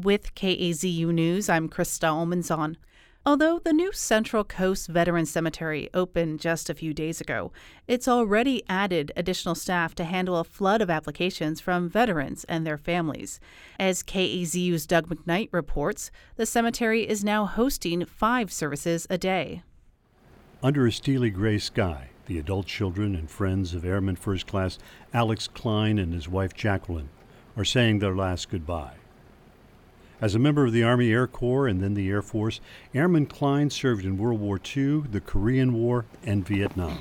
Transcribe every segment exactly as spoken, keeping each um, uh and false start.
With K A Z U News, I'm Krista Almanzon. Although the new Central Coast Veterans Cemetery opened just a few days ago, it's already added additional staff to handle a flood of applications from veterans and their families. As K A Z U's Doug McKnight reports, the cemetery is now hosting five services a day. Under a steely gray sky, the adult children and friends of Airman First Class Alex Klein and his wife Jacqueline are saying their last goodbye. As a member of the Army Air Corps and then the Air Force, Airman Klein served in World War Two, the Korean War, and Vietnam.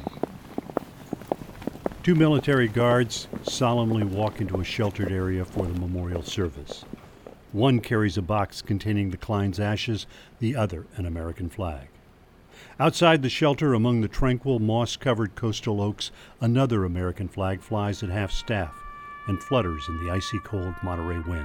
Two military guards solemnly walk into a sheltered area for the memorial service. One carries a box containing the Klein's ashes, the other an American flag. Outside the shelter, among the tranquil, moss-covered coastal oaks, another American flag flies at half-staff and flutters in the icy cold Monterey wind.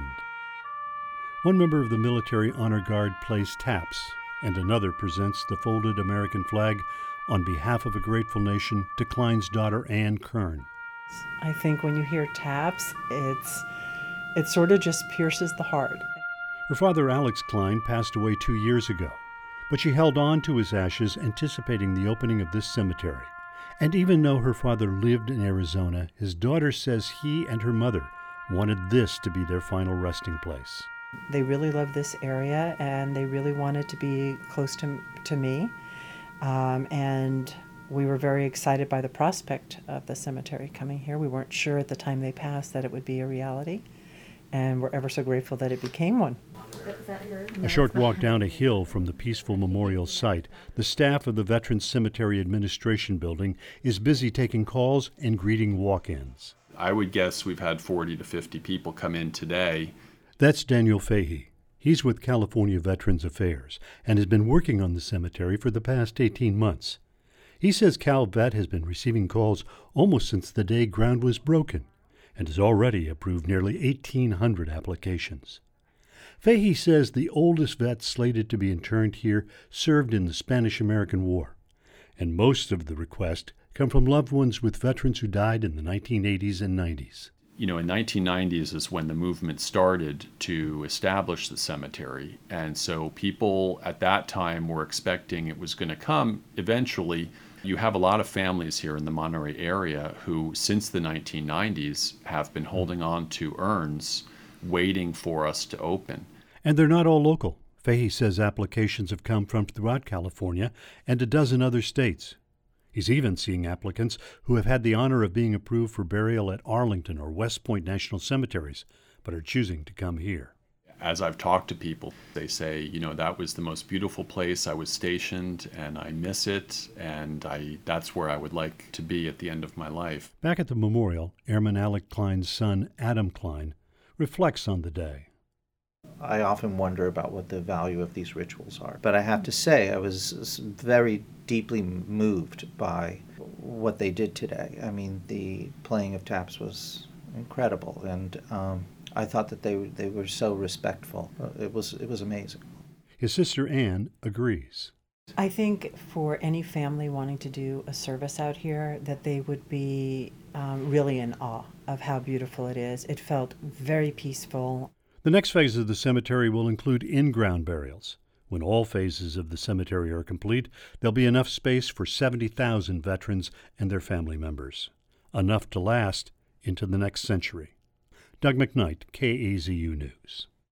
One member of the Military Honor Guard plays taps, and another presents the folded American flag on behalf of a grateful nation to Klein's daughter, Ann Kern. I think when you hear taps, it's it sort of just pierces the heart. Her father, Alex Klein, passed away two years ago, but she held on to his ashes, anticipating the opening of this cemetery. And even though her father lived in Arizona, his daughter says he and her mother wanted this to be their final resting place. They really love this area, and they really wanted to be close to, to me. Um, and we were very excited by the prospect of the cemetery coming here. We weren't sure at the time they passed that it would be a reality, and we're ever so grateful that it became one. A short walk down a hill from the peaceful memorial site, the staff of the Veterans Cemetery Administration Building is busy taking calls and greeting walk-ins. I would guess we've had forty to fifty people come in today. That's Daniel Fahey. He's with California Veterans Affairs and has been working on the cemetery for the past eighteen months. He says CalVet has been receiving calls almost since the day ground was broken and has already approved nearly eighteen hundred applications. Fahey says the oldest vets slated to be interned here served in the Spanish-American War, and most of the requests come from loved ones with veterans who died in the nineteen eighties and nineties. You know, in nineteen nineties is when the movement started to establish the cemetery, and so people at that time were expecting it was going to come eventually. You have a lot of families here in the Monterey area who, since the nineteen nineties, have been holding on to urns, waiting for us to open. And they're not all local. Fahey says applications have come from throughout California and a dozen other states. He's even seeing applicants who have had the honor of being approved for burial at Arlington or West Point National Cemeteries, but are choosing to come here. As I've talked to people, they say, you know, that was the most beautiful place I was stationed, and I miss it, and I that's where I would like to be at the end of my life. Back at the memorial, Airman Alex Klein's son, Adam Klein, reflects on the day. I often wonder about what the value of these rituals are. But I have to say, I was very deeply moved by what they did today. I mean, the playing of taps was incredible, and um, I thought that they they were so respectful. It was it was amazing. His sister Ann agrees. I think for any family wanting to do a service out here, that they would be um, really in awe of how beautiful it is. It felt very peaceful. The next phase of the cemetery will include in-ground burials. When all phases of the cemetery are complete, there'll be enough space for seventy thousand veterans and their family members. Enough to last into the next century. Doug McKnight, K A Z U News.